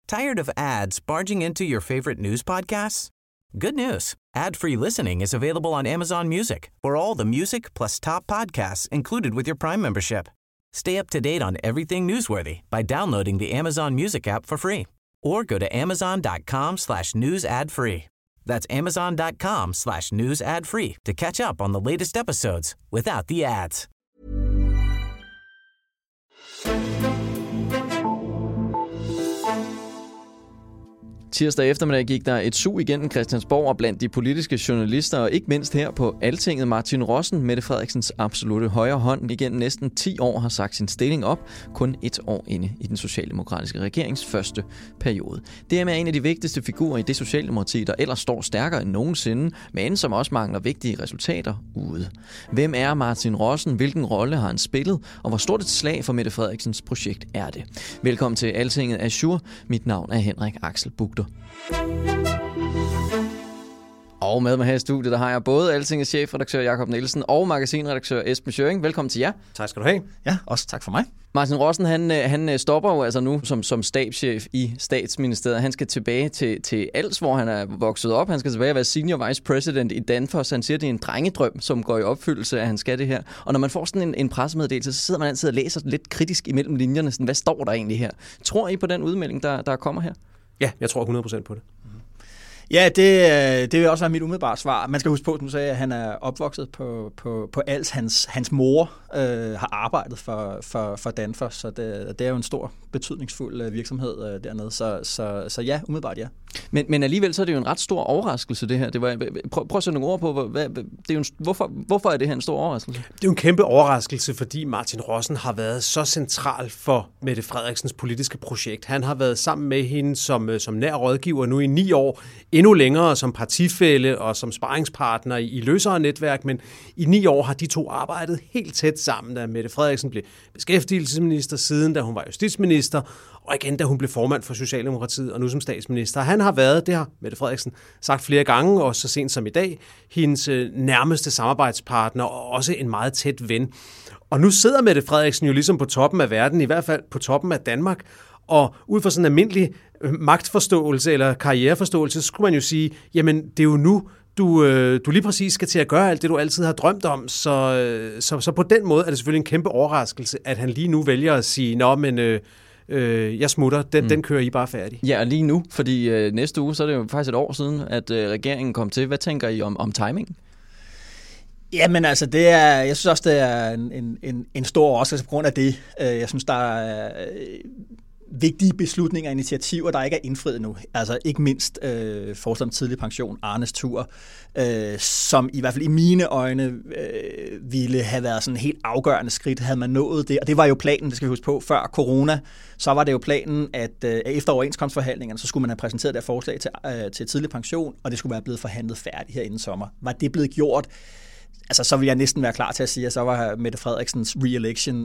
Tired of ads barging into your favorite news podcasts? Good news. Ad-free listening is available on Amazon Music for all the music plus top podcasts included with your Prime membership. Stay up to date on everything newsworthy by downloading the Amazon Music app for free or go to amazon.com/news ad free. That's amazon.com/news ad free to catch up on the latest episodes without the ads. Tirsdag eftermiddag gik der et sug igennem Christiansborg og blandt de politiske journalister, og ikke mindst her på Altinget. Martin Rossen, Mette Frederiksens absolutte højre hånd, igennem næsten 10 år har sagt sin stilling op, kun 1 år inde i den socialdemokratiske regerings første periode. Det er med en af de vigtigste figurer i det socialdemokrati, der ellers står stærkere end nogensinde, men som også mangler vigtige resultater ude. Hvem er Martin Rossen? Hvilken rolle har han spillet? Og hvor stort et slag for Mette Frederiksens projekt er det? Velkommen til Altinget Azure. Mit navn er Henrik Axel Bugter. Og med mig her i studiet, der har jeg både Altingets chefredaktør Jakob Nielsen og magasinredaktør Esben Schøring. Velkommen til jer. Tak skal du have. Ja, også tak for mig. Martin Rossen, han stopper jo altså nu som stabschef i Statsministeriet. Han skal tilbage til Als, hvor han er vokset op. Han skal tilbage og være senior vice president i Danfoss. Han siger, det er en drengedrøm, som går i opfyldelse, at han skal det her. Og når man får sådan en pressemeddelelse, så sidder man altid og læser lidt kritisk imellem linjerne. Sådan, hvad står der egentlig her? Tror I på den udmelding, der kommer her? Ja, jeg tror 100% på det. Ja, det vil også være mit umiddelbare svar. Man skal huske på, at du sagde, at han er opvokset på Als. Hans mor har arbejdet for Danfoss, så det er jo en stor, betydningsfuld virksomhed dernede. Så ja, umiddelbart ja. Men alligevel så er det jo en ret stor overraskelse, det her. Prøv at sætte nogle ord på, hvorfor er det her en stor overraskelse? Det er jo en kæmpe overraskelse, fordi Martin Rossen har været så central for Mette Frederiksens politiske projekt. Han har været sammen med hende som nær rådgiver nu i 9 år, endnu længere som partifælle og som sparringspartner i løsere netværk, men i 9 år har de to arbejdet helt tæt sammen, da Mette Frederiksen blev beskæftigelsesminister, siden da hun var justitsminister, og igen da hun blev formand for Socialdemokratiet og nu som statsminister. Han har været, det har Mette Frederiksen sagt flere gange, og så sent som i dag, hendes nærmeste samarbejdspartner og også en meget tæt ven. Og nu sidder Mette Frederiksen jo ligesom på toppen af verden, i hvert fald på toppen af Danmark, og ud fra sådan en almindelig magtforståelse eller karriereforståelse, så skulle man jo sige, jamen det er jo nu, du lige præcis skal til at gøre alt det, du altid har drømt om. Så på den måde er det selvfølgelig en kæmpe overraskelse, at han lige nu vælger at sige, nå, men jeg smutter, den kører I bare færdig. Ja, og lige nu, fordi næste uge, så er det jo faktisk et år siden, at regeringen kom til. Hvad tænker I om timingen? Jamen altså, jeg synes også, det er en stor overraskelse på grund af det. Jeg synes, der er vigtige beslutninger og initiativer, der ikke er indfriet nu. Altså ikke mindst forslag om tidlig pension, Arnes tur, som i hvert fald i mine øjne ville have været sådan et helt afgørende skridt, havde man nået det. Og det var jo planen, det skal vi huske på, før corona, så var det jo planen, at efter overenskomstforhandlingerne, så skulle man have præsenteret det forslag til tidlig pension, og det skulle være blevet forhandlet færdigt her inden sommer. Var det blevet gjort? Altså, så vil jeg næsten være klar til at sige, at så var Mette Frederiksens re-election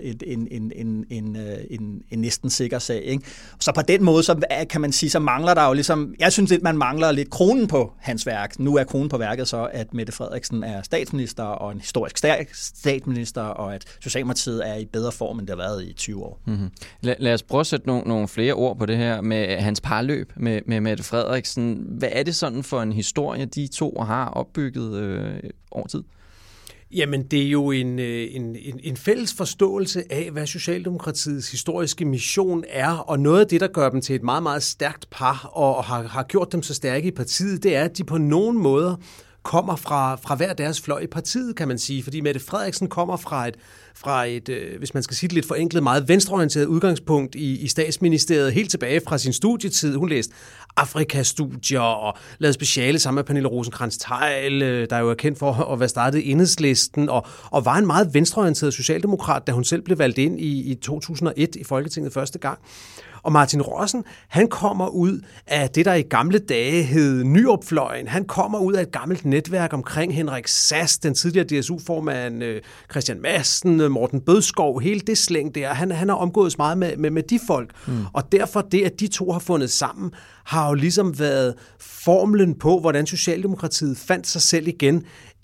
en næsten sikker sag, ikke? Så på den måde, så kan man sige, så mangler der jo ligesom, jeg synes lidt, man mangler lidt kronen på hans værk. Nu er kronen på værket så, at Mette Frederiksen er statsminister og en historisk statsminister, og at Socialdemokratiet er i bedre form, end det har været i 20 år. Mm-hmm. Lad os prøve at sætte nogle flere ord på det her med hans parløb med Mette Frederiksen. Hvad er det sådan for en historie, de to har opbygget over tid? Jamen, det er jo en fælles forståelse af, hvad Socialdemokratiets historiske mission er, og noget af det, der gør dem til et meget, meget stærkt par, og har gjort dem så stærke i partiet, det er, at de på nogen måder kommer fra hver deres fløj i partiet, kan man sige. Fordi Mette Frederiksen kommer fra et, hvis man skal sige det lidt forenklet, meget venstreorienteret udgangspunkt i Statsministeriet, helt tilbage fra sin studietid. Hun læste Afrikastudier og lavede speciale sammen med Pernille Rosenkrantz-Theil, der jo er kendt for at være startet i Enhedslisten, og var en meget venstreorienteret socialdemokrat, da hun selv blev valgt ind i 2001 i Folketinget første gang. Og Martin Rossen, han kommer ud af det, der i gamle dage hed Nyrup-fløjen. Han kommer ud af et gammelt netværk omkring Henrik Sass, den tidligere DSU-formand, Christian Madsen, Morten Bødskov, hele det slæng der. Han har omgået meget med de folk. Og derfor det, at de to har fundet sammen, har jo ligesom været formlen på, hvordan Socialdemokratiet fandt sig selv igen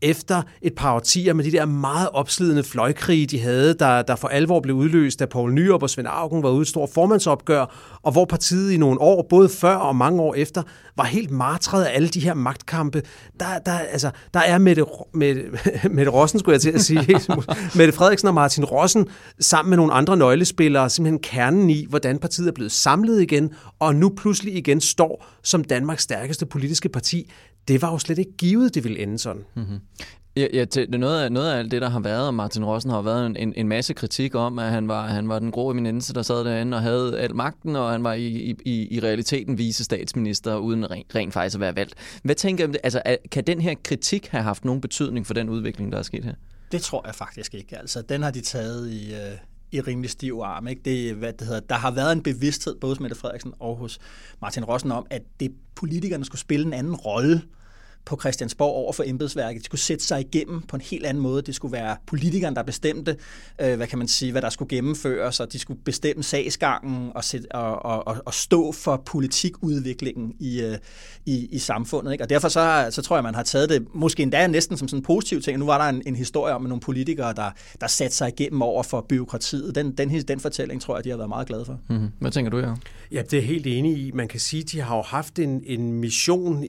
efter et par årtier med de der meget opslidende fløjkrige, de havde, der for alvor blev udløst, da Poul Nyrup og Svend Auken var ude i et stort formandsopgør, og hvor partiet i nogle år, både før og mange år efter, var helt martret af alle de her magtkampe. Der er Mette Rossen, skulle jeg til at sige, Mette Frederiksen og Martin Rossen, sammen med nogle andre nøglespillere, simpelthen kernen i, hvordan partiet er blevet samlet igen, og nu pludselig igen står som Danmarks stærkeste politiske parti. Det var jo slet ikke givet, det ville ende sådan. Mm-hmm. Ja, noget af alt det, der har været, og Martin Rossen har været en masse kritik om, at han var den grå eminence, der sad derinde og havde al magten, og han var i realiteten vicestatsminister, uden rent faktisk at være valgt. Hvad tænker du, altså, kan den her kritik have haft nogen betydning for den udvikling, der er sket her? Det tror jeg faktisk ikke. Altså, den har de taget i rimelig stiv arm. Ikke? Der har været en bevidsthed, både hos Mette Frederiksen og hos Martin Rossen, om, at politikerne skulle spille en anden rolle på Christiansborg over for embedsværket. De skulle sætte sig igennem på en helt anden måde. Det skulle være politikerne, der bestemte, hvad der skulle gennemføres, og de skulle bestemme sagsgangen og stå for politikudviklingen i samfundet. Ikke? Og derfor så tror jeg, man har taget det måske endda næsten som sådan en positiv ting. Nu var der en historie om nogle politikere, der satte sig igennem over for byråkratiet. Den fortælling tror jeg, de har været meget glade for. Mm-hmm. Hvad tænker du, Jacob? Ja, det er helt enig i. Man kan sige, at de har jo haft en mission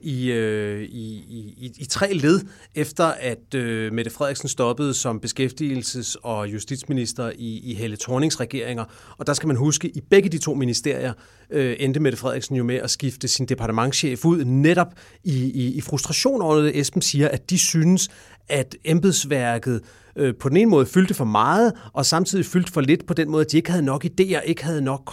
i 3 led, efter at Mette Frederiksen stoppede som beskæftigelses- og justitsminister i Helle Thornings regeringer. Og der skal man huske, i begge de 2 ministerier endte Mette Frederiksen jo med at skifte sin departementschef ud, netop i frustration over det. Esben siger, at de synes, at embedsværket på den ene måde fyldte for meget, og samtidig fyldte for lidt på den måde, at de ikke havde nok idéer, ikke havde nok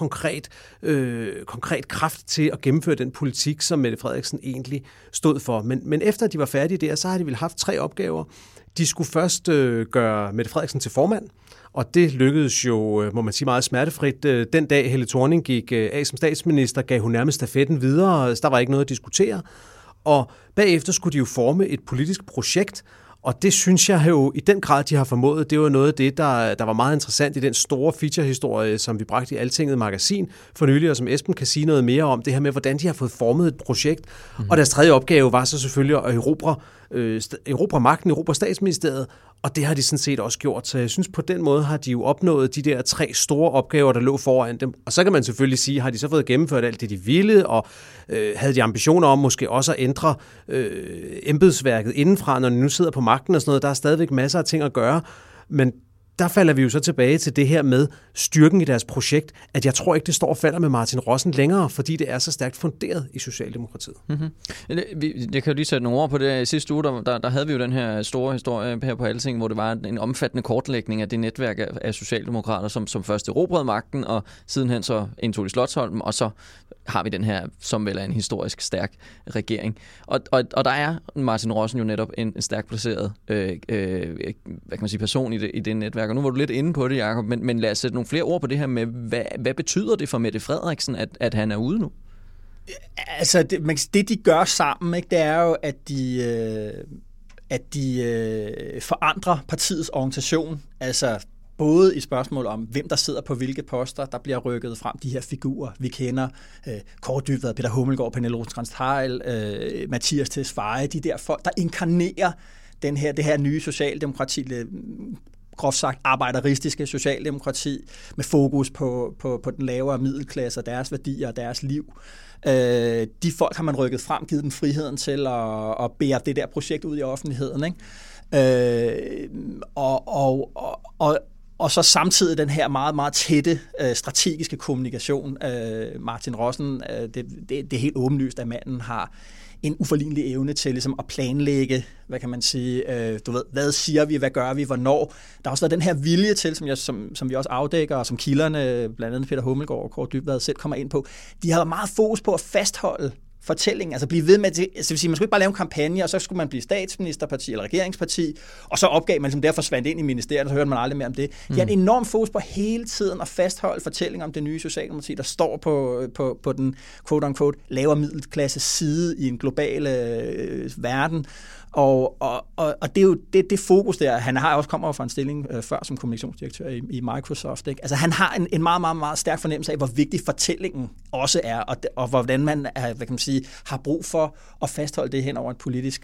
konkret kraft til at gennemføre den politik, som Mette Frederiksen egentlig stod for. Men efter de var færdige der, så har de vel haft 3 opgaver. De skulle først gøre Mette Frederiksen til formand, og det lykkedes jo, må man sige, meget smertefrit. Den dag Helle Thorning gik af som statsminister, gav hun nærmest stafetten videre, så der var ikke noget at diskutere. Og bagefter skulle de jo forme et politisk projekt, og det synes jeg jo i den grad, de har formået. Det var noget af det, der var meget interessant i den store feature-historie, som vi bragte i Altinget Magasin for nylig, og som Esben kan sige noget mere om, det her med, hvordan de har fået formet et projekt. Mm-hmm. Og deres tredje opgave var så selvfølgelig at erobre magten, erobre statsministeriet, og det har de sådan set også gjort. Så jeg synes, på den måde har de jo opnået de der 3 store opgaver, der lå foran dem. Og så kan man selvfølgelig sige, har de så fået gennemført alt det, de ville, og havde de ambitioner om måske også at ændre embedsværket indenfra, når de nu sidder på magten og sådan noget. Der er stadigvæk masser af ting at gøre, men der falder vi jo så tilbage til det her med styrken i deres projekt, at jeg tror ikke, det står og falder med Martin Rossen længere, fordi det er så stærkt funderet i Socialdemokratiet. Mm-hmm. Jeg kan jo lige sætte nogle ord på det. I sidste uge, der havde vi jo den her store historie her på Alting, hvor det var en omfattende kortlægning af det netværk af socialdemokrater, som først erobrede magten, og sidenhen så indtog de Slotsholmen, og så har vi den her, som vel er en historisk stærk regering. Og der er Martin Rossen jo netop en stærkt placeret hvad kan man sige, person i det netværk. Og nu var du lidt inde på det, Jacob, men lad os sætte nogle flere ord på det her med, hvad betyder det for Mette Frederiksen, at han er ude nu? Altså, det de gør sammen, ikke, det er jo, at de forandrer partiets organisation, altså både i spørgsmål om, hvem der sidder på hvilke poster, der bliver rykket frem de her figurer, vi kender, Kaare Dybvad, Peter Hummelgaard, Pernille Rosenkrantz-Theil, Mathias Tesfaye, de der folk, der inkarnerer det her nye socialdemokrati, groft sagt arbejderistiske socialdemokrati, med fokus på den lavere middelklasse og deres værdier og deres liv. De folk har man rykket frem, givet dem friheden til at bære det der projekt ud i offentligheden, ikke? Og så samtidig den her meget, meget tætte strategiske kommunikation. Martin Rossen, det er helt åbenlyst, at manden har en uforlignelig evne til ligesom at planlægge, hvad kan man sige, hvad siger vi, hvad gør vi, hvornår. Der har også været den her vilje til, som vi også afdækker, og som kilderne, blandt andet Peter Hummelgaard og Kaare Dybvad selv kommer ind på, de har meget fokus på at fastholde fortællingen, altså blive ved med det. Altså, man skulle ikke bare lave en kampagne, og så skulle man blive statsministerparti eller regeringsparti, og så opgav man ligesom der forsvandt ind i ministeriet, og så hørte man aldrig mere om det. De har en enorm fokus på hele tiden at fastholde fortællingen om det nye Socialdemokrati, der står på den quote-unquote lavere middelklasse side i en global verden. Og det er jo det fokus der. Han har også kommet fra en stilling før som kommunikationsdirektør i Microsoft. Ikke? Altså han har en meget, meget, meget stærk fornemmelse af, hvor vigtig fortællingen også er, og hvordan man sige, har brug for at fastholde det hen over et politisk,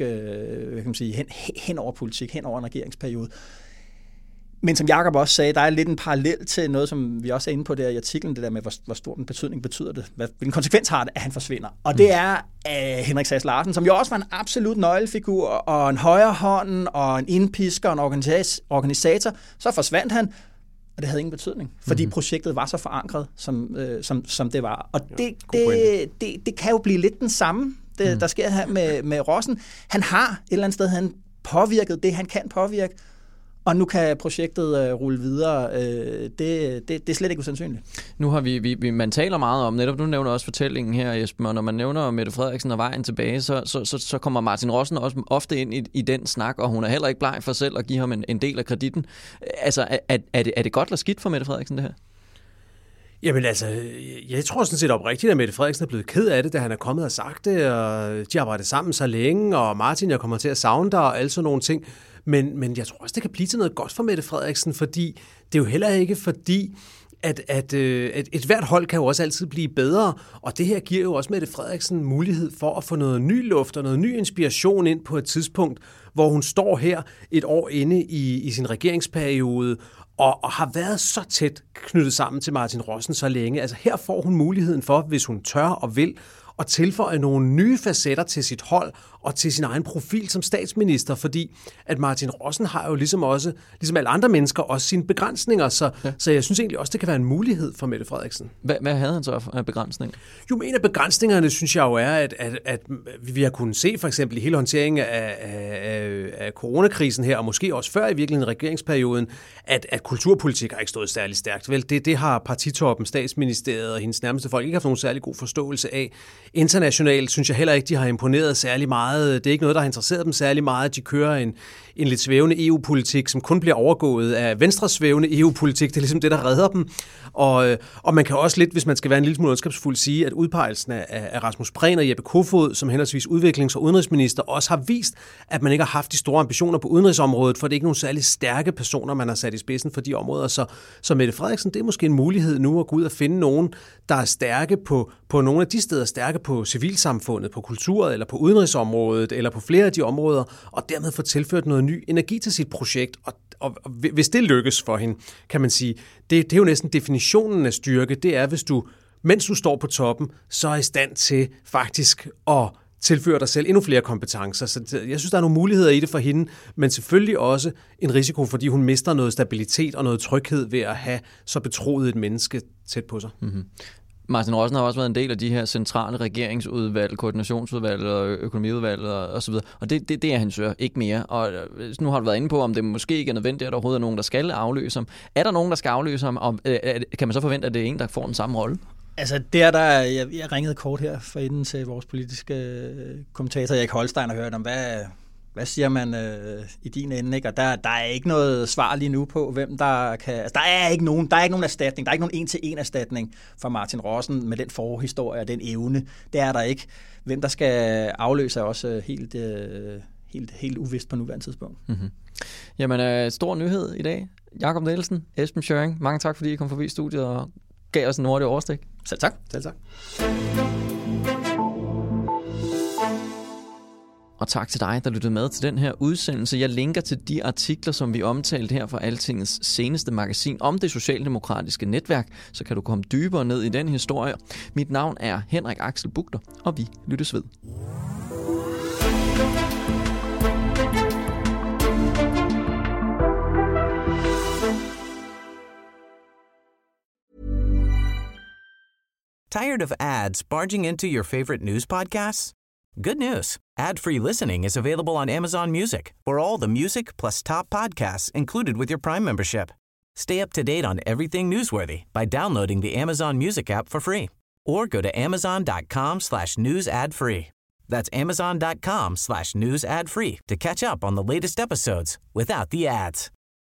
hen over politik, hen over en regeringsperiode. Men som Jakob også sagde, der er lidt en parallel til noget, som vi også er inde på der i artiklen, det der med, hvor stor en betydning betyder det, hvilken konsekvens har det, at han forsvinder. Og det er Henrik Sass Larsen, som jo også var en absolut nøglefigur, og en højre hånd, og en indpisker, og en organisator. Så forsvandt han, og det havde ingen betydning, fordi projektet var så forankret, som det var. Og det kan jo blive lidt den samme, der sker her med Rossen. Han har et eller andet sted, han påvirket det, han kan påvirke, og nu kan projektet rulle videre. Det er slet ikke usandsynligt. Nu har man taler meget om, netop du nævner også fortællingen her, Esben, og når man nævner Mette Frederiksen og vejen tilbage, så kommer Martin Rossen også ofte ind i den snak, og hun er heller ikke bleg for selv at give ham en del af kreditten. Altså, er det godt eller skidt for Mette Frederiksen, det her? Jamen altså, jeg tror sådan set oprigtigt, at Mette Frederiksen er blevet ked af det, da han er kommet og sagt det, og de har arbejdet sammen så længe, og Martin, jeg kommer til at savne dig, og alle sådan nogle ting. Men jeg tror også, det kan blive til noget godt for Mette Frederiksen, fordi det er jo heller ikke fordi, at et hvert hold kan jo også altid blive bedre, og det her giver jo også Mette Frederiksen mulighed for at få noget ny luft og noget ny inspiration ind på et tidspunkt, hvor hun står her et år inde i sin regeringsperiode, og har været så tæt knyttet sammen til Martin Rossen så længe. Altså her får hun muligheden for, hvis hun tør og vil, at tilføje nogle nye facetter til sit hold og til sin egen profil som statsminister, fordi at Martin Rossen har jo ligesom alle andre mennesker, også sine begrænsninger, så jeg synes egentlig også, det kan være en mulighed for Mette Frederiksen. Hvad havde han så af begrænsninger? Jo, en af begrænsningerne, synes jeg jo er, at vi har kunnet se for eksempel i hele håndteringen af coronakrisen her, og måske også før i virkeligheden regeringsperioden, at kulturpolitik har ikke stået særlig stærkt. Vel, det har partitoppen, statsministeriet og hendes nærmeste folk ikke haft nogen særlig god forståelse af. Internationalt synes jeg heller ikke, de har imponeret særlig meget. Det er ikke noget, der har interesseret dem særlig meget. De kører en lidt svævende EU-politik, som kun bliver overgået af venstre svævende EU-politik. Det er ligesom det, der redder dem. Og man kan også lidt, hvis man skal være en lille smule ondskabsfuld, sige, at udpegelsen af Rasmus Prehn og Jeppe Kofod som henholdsvis udviklings- og udenrigsminister også har vist, at man ikke har haft de store ambitioner på udenrigsområdet, for det er ikke nogen særlig stærke personer, man har sat i spidsen for de områder. Så Mette Frederiksen, det er måske en mulighed nu at gå ud og finde nogen, der er stærke på nogle af de steder, stærke på civilsamfundet, på kulturet eller på udenrigsområdet eller på flere af de områder, og dermed få tilført noget ny energi til sit projekt. Og hvis det lykkes for hende, kan man sige, det er jo næsten definitionen af styrke, det er, hvis du, mens du står på toppen, så er i stand til faktisk at tilføre dig selv endnu flere kompetencer. Så jeg synes, der er nogle muligheder i det for hende, men selvfølgelig også en risiko, fordi hun mister noget stabilitet og noget tryghed ved at have så betroet et menneske tæt på sig. Mm-hmm. Martin Rossen har også været en del af de her centrale regeringsudvalg, koordinationsudvalg og økonomiudvalg og så videre. Og det er han så ikke mere. Og nu har du været inde på, om det måske ikke er nødvendigt, at der overhovedet er nogen, der skal afløse ham. Er der nogen, der skal afløse ham? Og kan man så forvente, at det er en, der får den samme rolle? Altså, jeg ringede kort her for inden til vores politiske kommentator Erik Holstein og hørte om, hvad siger man i din ende, ikke? Og der er ikke noget svar lige nu på, hvem der kan... Altså, der er ikke nogen erstatning. Der er ikke nogen en-til-en erstatning for Martin Rossen med den forhistorie og den evne. Det er der ikke. Hvem der skal afløse er også helt uvist på nuværende tidspunkt. Mm-hmm. Jamen, stor nyhed i dag. Jakob Nielsen, Esben Schøring, mange tak, fordi I kom forbi studiet og gav os en hurtig overstik. Selv tak. Selv tak. Og tak til dig, der lyttede med til den her udsendelse. Jeg linker til de artikler, som vi omtalte her fra Altingets seneste magasin om det socialdemokratiske netværk, så kan du komme dybere ned i den historie. Mit navn er Henrik Axel Bugter, og vi lyttes ved. Tired of ads barging into your favorite news podcasts? Good news. Ad-free listening is available on Amazon Music for all the music plus top podcasts included with your Prime membership. Stay up to date on everything newsworthy by downloading the Amazon Music app for free or go to amazon.com/news ad free. That's amazon.com/news ad free to catch up on the latest episodes without the ads.